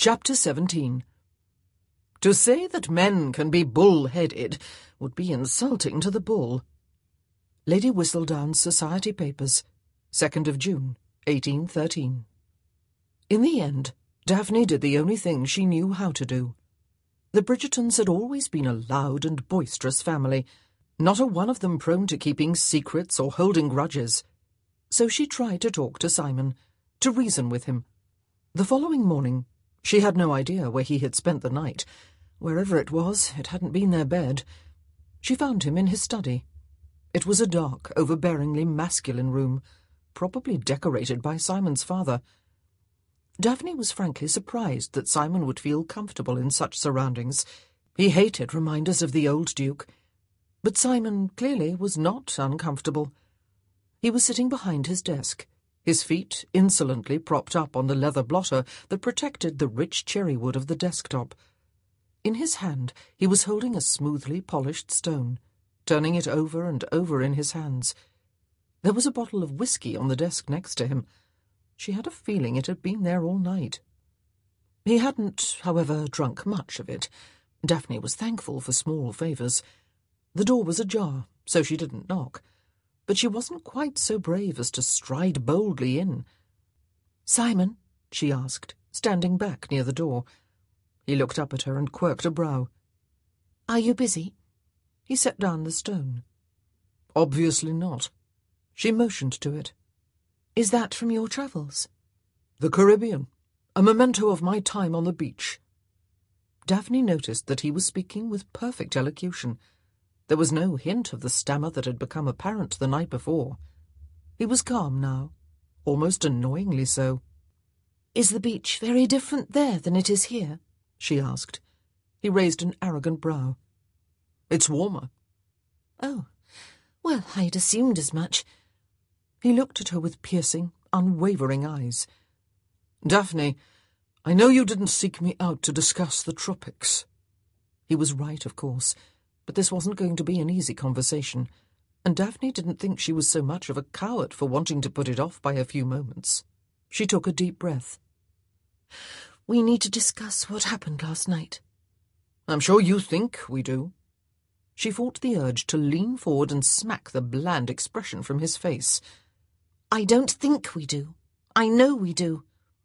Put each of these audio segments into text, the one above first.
Chapter 17. To say that men can be bull-headed would be insulting to the bull. Lady Whistledown's Society Papers, 2nd of June, 1813. In the end, Daphne did the only thing she knew how to do. The Bridgertons had always been a loud and boisterous family, not a one of them prone to keeping secrets or holding grudges. So she tried to talk to Simon, to reason with him. The following morning, she had no idea where he had spent the night. Wherever it was, it hadn't been their bed. She found him in his study. It was a dark, overbearingly masculine room, probably decorated by Simon's father. Daphne was frankly surprised that Simon would feel comfortable in such surroundings. He hated reminders of the old Duke. But Simon clearly was not uncomfortable. He was sitting behind his desk, his feet insolently propped up on the leather blotter that protected the rich cherry wood of the desktop. In his hand he was holding a smoothly polished stone, turning it over and over in his hands. There was a bottle of whiskey on the desk next to him. She had a feeling it had been there all night. He hadn't, however, drunk much of it. Daphne was thankful for small favours. The door was ajar, so she didn't knock. But she wasn't quite so brave as to stride boldly in. "Simon?" she asked, standing back near the door. He looked up at her and quirked a brow. "Are you busy?" He set down the stone. "Obviously not." She motioned to it. "Is that from your travels?" "The Caribbean. A memento of my time on the beach." Daphne noticed that he was speaking with perfect elocution. There was no hint of the stammer that had become apparent the night before. He was calm now, almost annoyingly so. "Is the beach very different there than it is here?" she asked. He raised an arrogant brow. "It's warmer." "Oh, well, I'd assumed as much." He looked at her with piercing, unwavering eyes. "Daphne, I know you didn't seek me out to discuss the tropics." He was right, of course, but this wasn't going to be an easy conversation, and Daphne didn't think she was so much of a coward for wanting to put it off by a few moments. She took a deep breath. "We need to discuss what happened last night." "I'm sure you think we do." She fought the urge to lean forward and smack the bland expression from his face. "I don't think we do. I know we do."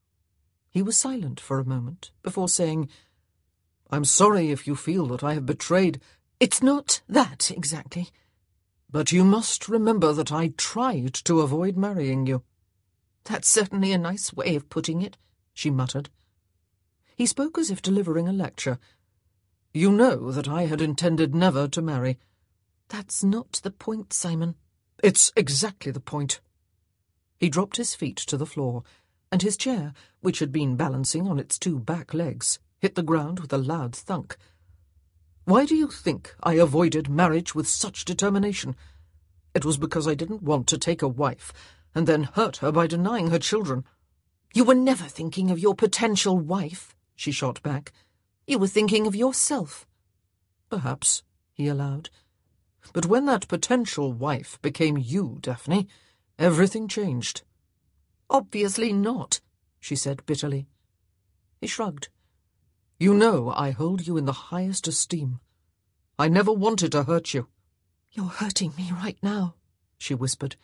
He was silent for a moment before saying, "I'm sorry if you feel that I have betrayed—" "It's not that, exactly." "But you must remember that I tried to avoid marrying you." "That's certainly a nice way of putting it," she muttered. He spoke as if delivering a lecture. "You know that I had intended never to marry." "That's not the point, Simon." "It's exactly the point." He dropped his feet to the floor, and his chair, which had been balancing on its two back legs, hit the ground with a loud thunk. "Why do you think I avoided marriage with such determination? It was because I didn't want to take a wife and then hurt her by denying her children." "You were never thinking of your potential wife," she shot back. "You were thinking of yourself." "Perhaps," he allowed. "But when that potential wife became you, Daphne, everything changed." "Obviously not," she said bitterly. He shrugged. "You know I hold you in the highest esteem. I never wanted to hurt you." "You're hurting me right now," she whispered.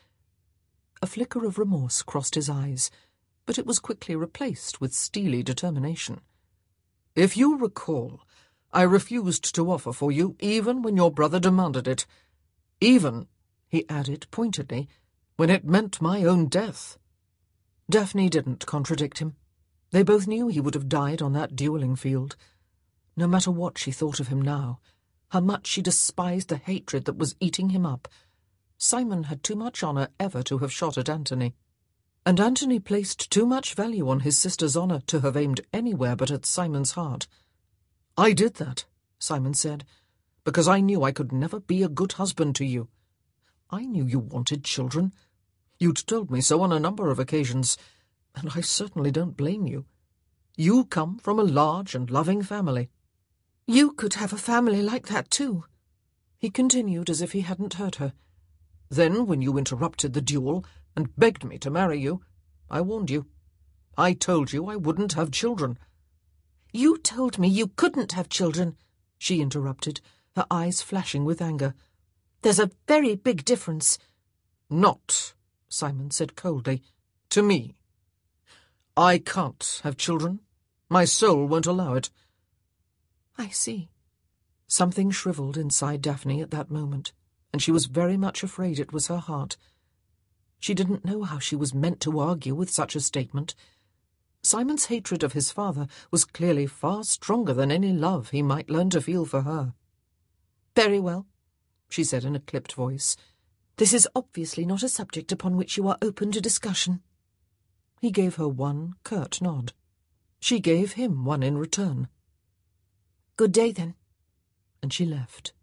A flicker of remorse crossed his eyes, but it was quickly replaced with steely determination. "If you recall, I refused to offer for you even when your brother demanded it. Even," he added pointedly, "when it meant my own death." Daphne didn't contradict him. They both knew he would have died on that duelling field. No matter what she thought of him now, how much she despised the hatred that was eating him up, Simon had too much honour ever to have shot at Antony. And Antony placed too much value on his sister's honour to have aimed anywhere but at Simon's heart. "I did that," Simon said, "because I knew I could never be a good husband to you. I knew you wanted children. You'd told me so on a number of occasions, and I certainly don't blame you. You come from a large and loving family." "You could have a family like that too," he continued as if he hadn't heard her. "Then, when you interrupted the duel and begged me to marry you, I warned you. I told you I wouldn't have children." You told me you couldn't have children, she interrupted, her eyes flashing with anger. There's a very big difference. Not, Simon said coldly, to me. I can't have children. My soul won't allow it. I see. Something shriveled inside Daphne at that moment, and she was very much afraid it was her heart. She didn't know how she was meant to argue with such a statement. Simon's hatred of his father was clearly far stronger than any love he might learn to feel for her. Very well, she said in a clipped voice. This is obviously not a subject upon which you are open to discussion. He gave her one curt nod. She gave him one in return. Good day, then. And she left.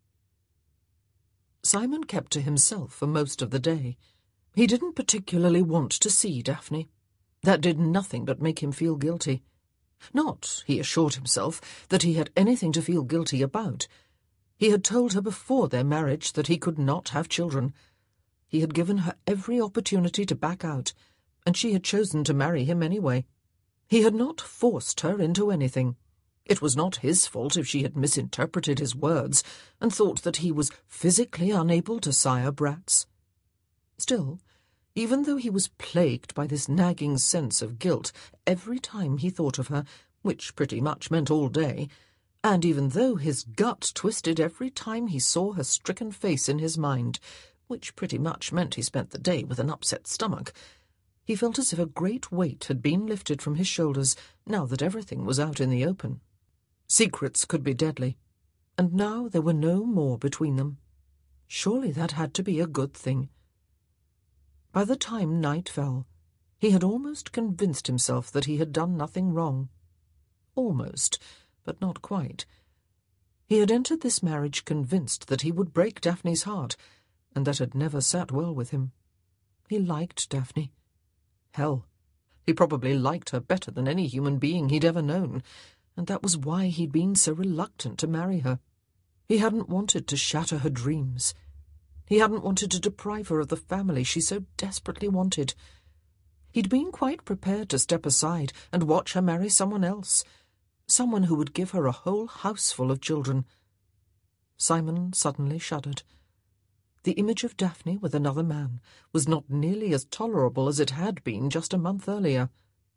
Simon kept to himself for most of the day. He didn't particularly want to see Daphne. That did nothing but make him feel guilty. Not, he assured himself, that he had anything to feel guilty about. He had told her before their marriage that he could not have children. He had given her every opportunity to back out, and she had chosen to marry him anyway. He had not forced her into anything. It was not his fault if she had misinterpreted his words and thought that he was physically unable to sire brats. Still, even though he was plagued by this nagging sense of guilt every time he thought of her, which pretty much meant all day, and even though his gut twisted every time he saw her stricken face in his mind, which pretty much meant he spent the day with an upset stomach, he felt as if a great weight had been lifted from his shoulders now that everything was out in the open. Secrets could be deadly, and now there were no more between them. Surely that had to be a good thing. By the time night fell, he had almost convinced himself that he had done nothing wrong. Almost, but not quite. He had entered this marriage convinced that he would break Daphne's heart, and that had never sat well with him. He liked Daphne. Hell, he probably liked her better than any human being he'd ever known, and that was why he'd been so reluctant to marry her. He hadn't wanted to shatter her dreams. He hadn't wanted to deprive her of the family she so desperately wanted. He'd been quite prepared to step aside and watch her marry someone else, someone who would give her a whole houseful of children. Simon suddenly shuddered. The image of Daphne with another man was not nearly as tolerable as it had been just a month earlier.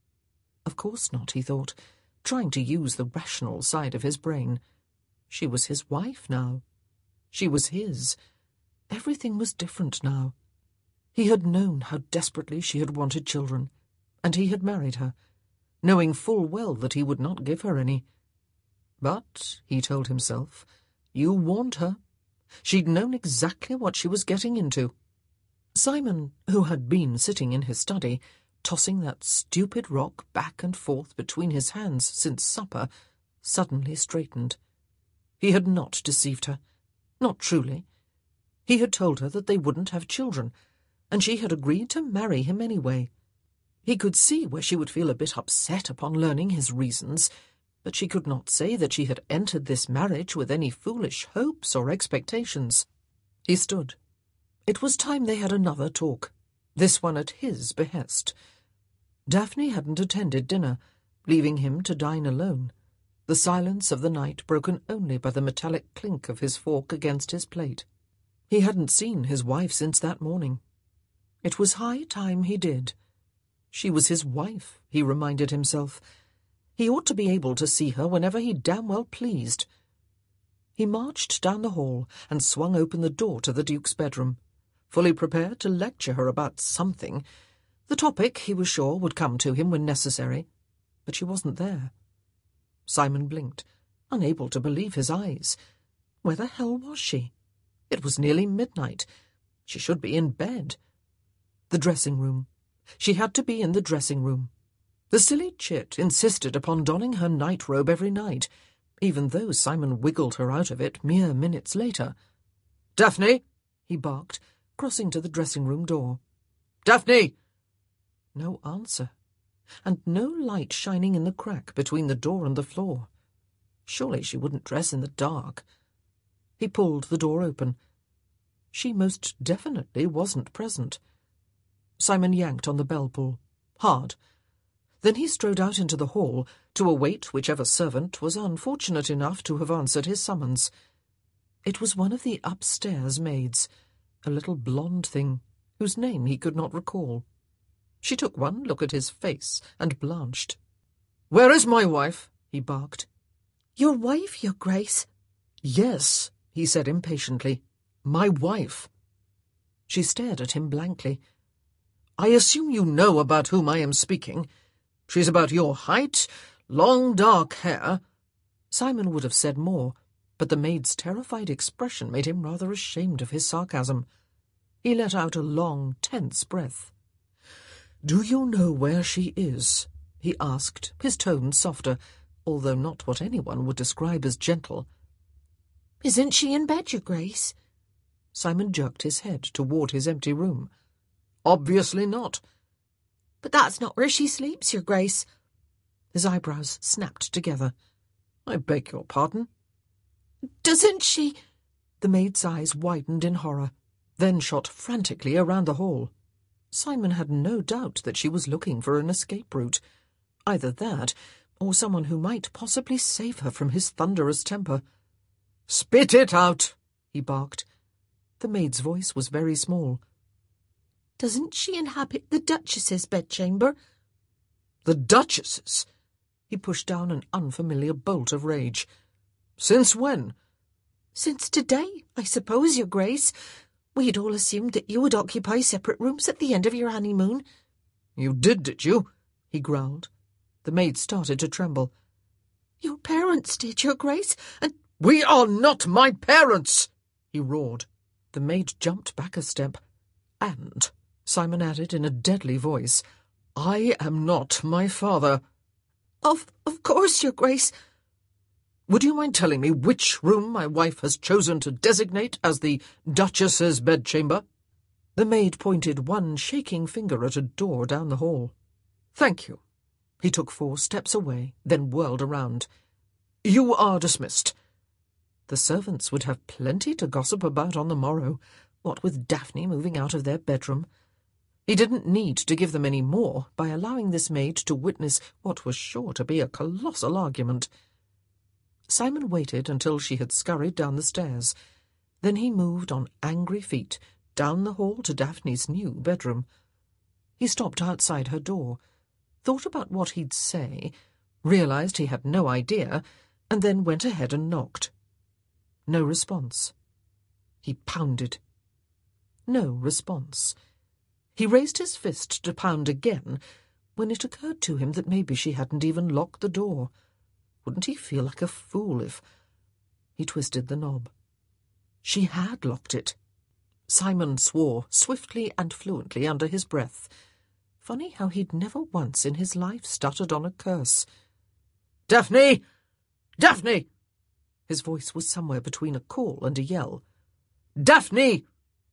Of course not, he thought, trying to use the rational side of his brain. She was his wife now. She was his. Everything was different now. He had known how desperately she had wanted children, and he had married her, knowing full well that he would not give her any. But, he told himself, you warned her. She'd known exactly what she was getting into. Simon, who had been sitting in his study, tossing that stupid rock back and forth between his hands since supper, suddenly straightened. He had not deceived her. Not truly. He had told her that they wouldn't have children, and she had agreed to marry him anyway. He could see where she would feel a bit upset upon learning his reasons, but she could not say that she had entered this marriage with any foolish hopes or expectations. He stood. It was time they had another talk, this one at his behest. Daphne hadn't attended dinner, leaving him to dine alone, the silence of the night broken only by the metallic clink of his fork against his plate. He hadn't seen his wife since that morning. It was high time he did. She was his wife, he reminded himself. He ought to be able to see her whenever he damn well pleased. He marched down the hall and swung open the door to the Duke's bedroom, fully prepared to lecture her about something. The topic, he was sure, would come to him when necessary, but she wasn't there. Simon blinked, unable to believe his eyes. Where the hell was she? It was nearly midnight. She should be in bed. The dressing room. She had to be in the dressing room. The silly chit insisted upon donning her night-robe every night, even though Simon wiggled her out of it mere minutes later. "Daphne!" he barked, crossing to the dressing-room door. "Daphne!" No answer, and no light shining in the crack between the door and the floor. Surely she wouldn't dress in the dark. He pulled the door open. She most definitely wasn't present. Simon yanked on the bell pull, hard. Then he strode out into the hall to await whichever servant was unfortunate enough to have answered his summons. It was one of the upstairs maids, a little blonde thing, whose name he could not recall. She took one look at his face and blanched. "Where is my wife?" he barked. "Your wife, your Grace?" "Yes," he said impatiently. "My wife." She stared at him blankly. "I assume you know about whom I am speaking. She's about your height, long dark hair—" Simon would have said more, but the maid's terrified expression made him rather ashamed of his sarcasm. He let out a long, tense breath. "Do you know where she is?" he asked, his tone softer, although not what anyone would describe as gentle. "Isn't she in bed, your Grace?" Simon jerked his head toward his empty room. "Obviously not." "But that's not where she sleeps, your Grace." His eyebrows snapped together. "I beg your pardon?" "Doesn't she—" The maid's eyes widened in horror, then shot frantically around the hall. Simon had no doubt that she was looking for an escape route. Either that, or someone who might possibly save her from his thunderous temper. "Spit it out!" he barked. The maid's voice was very small. "Doesn't she inhabit the Duchess's bedchamber?" "The Duchess's?" He pushed down an unfamiliar bolt of rage. "Since when?" "Since today, I suppose, your Grace. We had all assumed that you would occupy separate rooms at the end of your honeymoon." "You did you?" he growled. The maid started to tremble. "Your parents did, your Grace, and—" "We are not my parents!" he roared. The maid jumped back a step. "And," Simon added in a deadly voice, "I am not my father." Of course, your Grace." "Would you mind telling me which room my wife has chosen to designate as the Duchess's bedchamber?" The maid pointed one shaking finger at a door down the hall. "Thank you." He took 4 steps away, then whirled around. "You are dismissed." The servants would have plenty to gossip about on the morrow, what with Daphne moving out of their bedroom. He didn't need to give them any more by allowing this maid to witness what was sure to be a colossal argument. Simon waited until she had scurried down the stairs. Then he moved on angry feet down the hall to Daphne's new bedroom. He stopped outside her door, thought about what he'd say, realized he had no idea, and then went ahead and knocked. No response. He pounded. No response. He raised his fist to pound again, when it occurred to him that maybe she hadn't even locked the door. Wouldn't he feel like a fool if... He twisted the knob. She had locked it. Simon swore swiftly and fluently under his breath. Funny how he'd never once in his life stuttered on a curse. "Daphne! Daphne!" His voice was somewhere between a call and a yell. "Daphne!"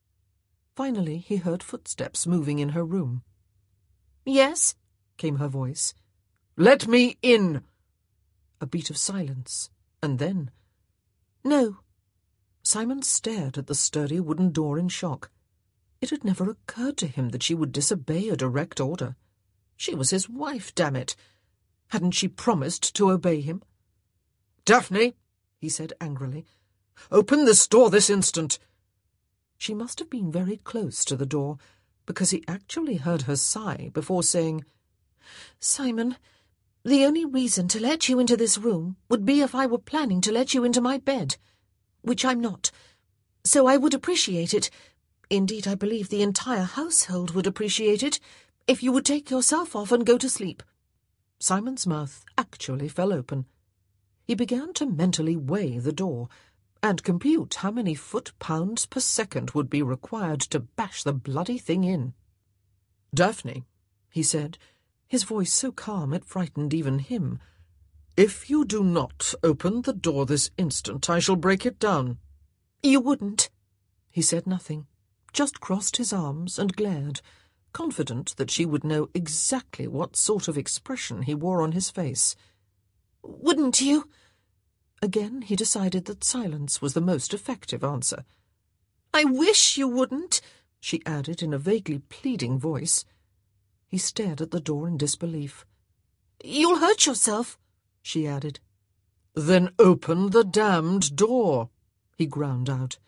Finally he heard footsteps moving in her room. "Yes?" came her voice. "Let me in!" A beat of silence, and then... "No." Simon stared at the sturdy wooden door in shock. It had never occurred to him that she would disobey a direct order. She was his wife, damn it. Hadn't she promised to obey him? "Daphne!" he said angrily. "Open this door this instant!" She must have been very close to the door, because he actually heard her sigh before saying, "Simon, the only reason to let you into this room would be if I were planning to let you into my bed, which I'm not. So I would appreciate it, indeed I believe the entire household would appreciate it, if you would take yourself off and go to sleep." Simon's mouth actually fell open. He began to mentally weigh the door, and compute how many foot-pounds per second would be required to bash the bloody thing in. "Daphne," he said, his voice so calm it frightened even him, "if you do not open the door this instant, I shall break it down." "You wouldn't." He said nothing, just crossed his arms and glared, confident that she would know exactly what sort of expression he wore on his face. "Wouldn't you?" Again he decided that silence was the most effective answer. "I wish you wouldn't," she added in a vaguely pleading voice. He stared at the door in disbelief. You'll hurt yourself, she added. Then open the damned door, he ground out.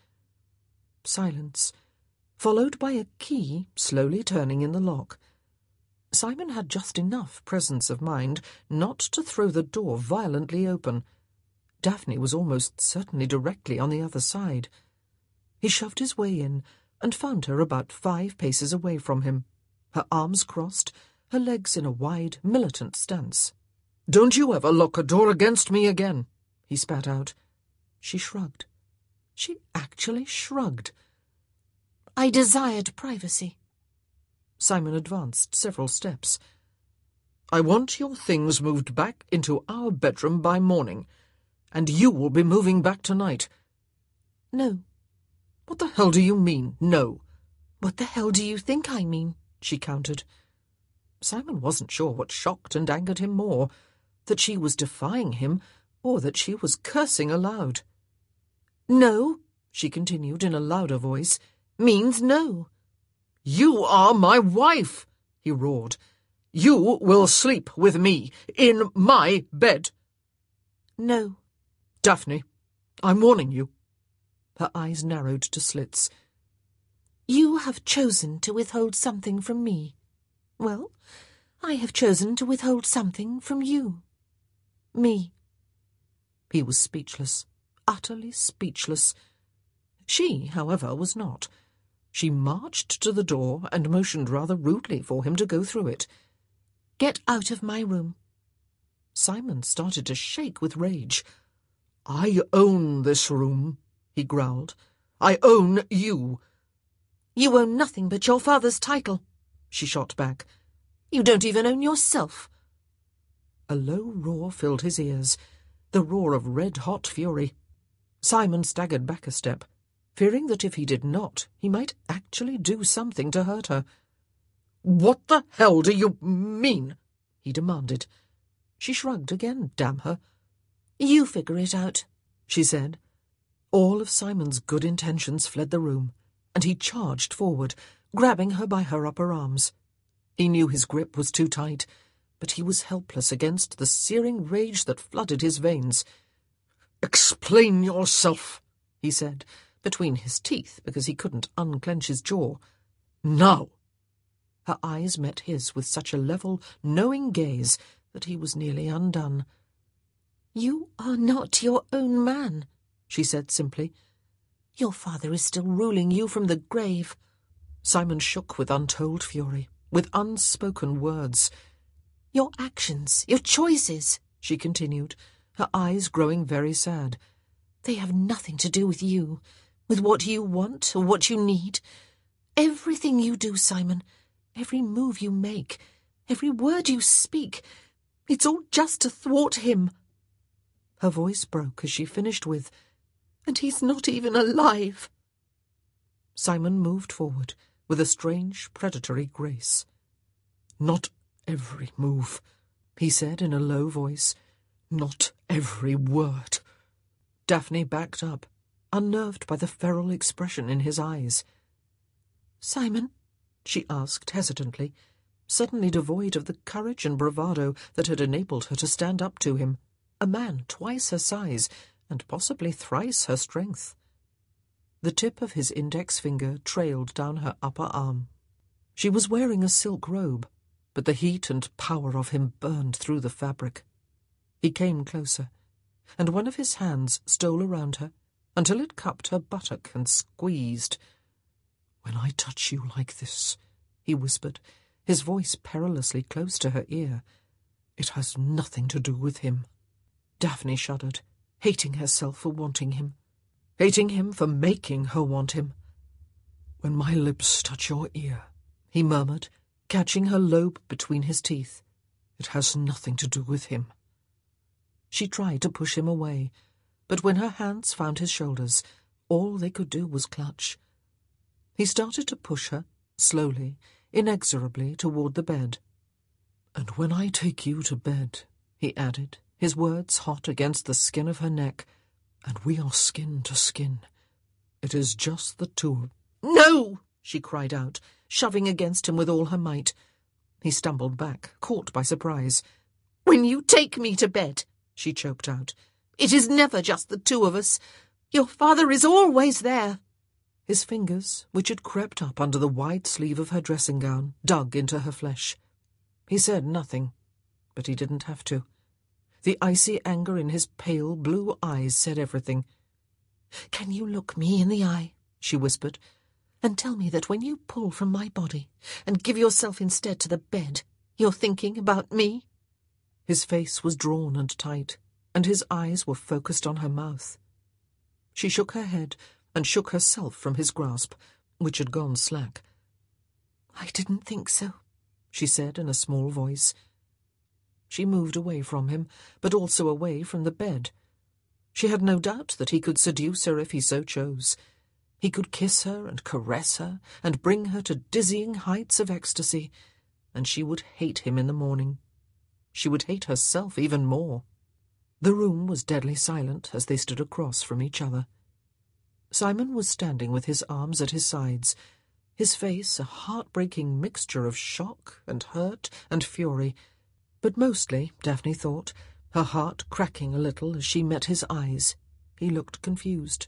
Silence, followed by a key slowly turning in the lock. Simon had just enough presence of mind not to throw the door violently open. Daphne was almost certainly directly on the other side. He shoved his way in and found her about 5 paces away from him, her arms crossed, her legs in a wide, militant stance. "Don't you ever lock a door against me again," he spat out. She shrugged. She actually shrugged. "I desired privacy." Simon advanced several steps. "I want your things moved back into our bedroom by morning, and you will be moving back tonight." "No." "What the hell do you mean, no?" "What the hell do you think I mean?" she countered. Simon wasn't sure what shocked and angered him more, that she was defying him or that she was cursing aloud. "No," she continued in a louder voice, "means no." "You are my wife," he roared. "You will sleep with me in my bed." "No." "Daphne, I'm warning you." Her eyes narrowed to slits. "You have chosen to withhold something from me. Well, I have chosen to withhold something from you. Me." He was speechless, utterly speechless. She, however, was not. She marched to the door and motioned rather rudely for him to go through it. "Get out of my room." Simon started to shake with rage. "I own this room," he growled. "I own you." "You own nothing but your father's title," she shot back. "You don't even own yourself." A low roar filled his ears, the roar of red-hot fury. Simon staggered back a step, fearing that if he did not, he might actually do something to hurt her. "What the hell do you mean?" he demanded. She shrugged again, damn her. "You figure it out," she said. All of Simon's good intentions fled the room, and he charged forward, grabbing her by her upper arms. He knew his grip was too tight, but he was helpless against the searing rage that flooded his veins. "Explain yourself," he said, between his teeth because he couldn't unclench his jaw. "Now." Her eyes met his with such a level, knowing gaze that he was nearly undone. "You are not your own man," she said simply. "Your father is still ruling you from the grave." Simon shook with untold fury, with unspoken words. "Your actions, your choices," she continued, her eyes growing very sad. "They have nothing to do with you, with what you want or what you need. Everything you do, Simon, every move you make, every word you speak, it's all just to thwart him." Her voice broke as she finished with, "And he's not even alive." Simon moved forward with a strange, predatory grace. "Not every move," he said in a low voice. "Not every word." Daphne backed up, unnerved by the feral expression in his eyes. "Simon?" she asked hesitantly, suddenly devoid of the courage and bravado that had enabled her to stand up to him, a man twice her size and possibly thrice her strength. The tip of his index finger trailed down her upper arm. She was wearing a silk robe, but the heat and power of him burned through the fabric. He came closer, and one of his hands stole around her until it cupped her buttock and squeezed. "When I touch you like this," he whispered, his voice perilously close to her ear, "it has nothing to do with him." Daphne shuddered, hating herself for wanting him, hating him for making her want him. "When my lips touch your ear," he murmured, catching her lobe between his teeth, "it has nothing to do with him." She tried to push him away, but when her hands found his shoulders, all they could do was clutch. He started to push her, slowly, inexorably, toward the bed. "And when I take you to bed," he added, his words hot against the skin of her neck, "and we are skin to skin, it is just the two of—" "No!" she cried out, shoving against him with all her might. He stumbled back, caught by surprise. when you take me to bed," she choked out. "It is never just the two of us. Your father is always there." His fingers, which had crept up under the wide sleeve of her dressing gown, dug into her flesh. He said nothing, but he didn't have to. The icy anger in his pale blue eyes said everything. "Can you look me in the eye," she whispered, "and tell me that when you pull from my body and give yourself instead to the bed, you're thinking about me?" His face was drawn and tight, and his eyes were focused on her mouth. She shook her head and shook herself from his grasp, which had gone slack. "I didn't think so," she said in a small voice. She moved away from him, but also away from the bed. She had no doubt that he could seduce her if he so chose. He could kiss her and caress her and bring her to dizzying heights of ecstasy, and she would hate him in the morning. She would hate herself even more. The room was deadly silent as they stood across from each other. Simon was standing with his arms at his sides, his face a heartbreaking mixture of shock and hurt and fury, but mostly, Daphne thought, her heart cracking a little as she met his eyes. He looked confused.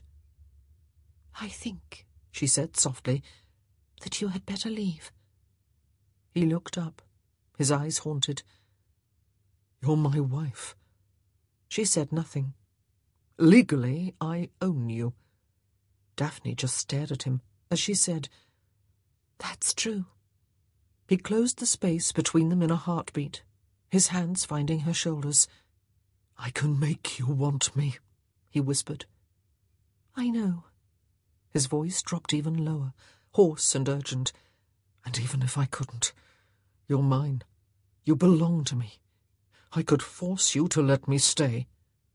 "I think," she said softly, "that you had better leave." He looked up, his eyes haunted. "You're my wife." She said nothing. "Legally, I own you." Daphne just stared at him as she said, "That's true." He closed the space between them in a heartbeat, his hands finding her shoulders. "I can make you want me," he whispered. "I know." His voice dropped even lower, hoarse and urgent. "And even if I couldn't, you're mine. You belong to me. I could force you to let me stay."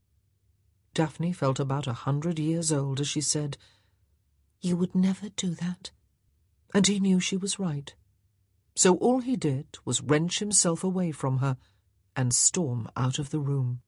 Daphne felt about 100 years old as she said, "You would never do that." And he knew she was right. So all he did was wrench himself away from her and storm out of the room.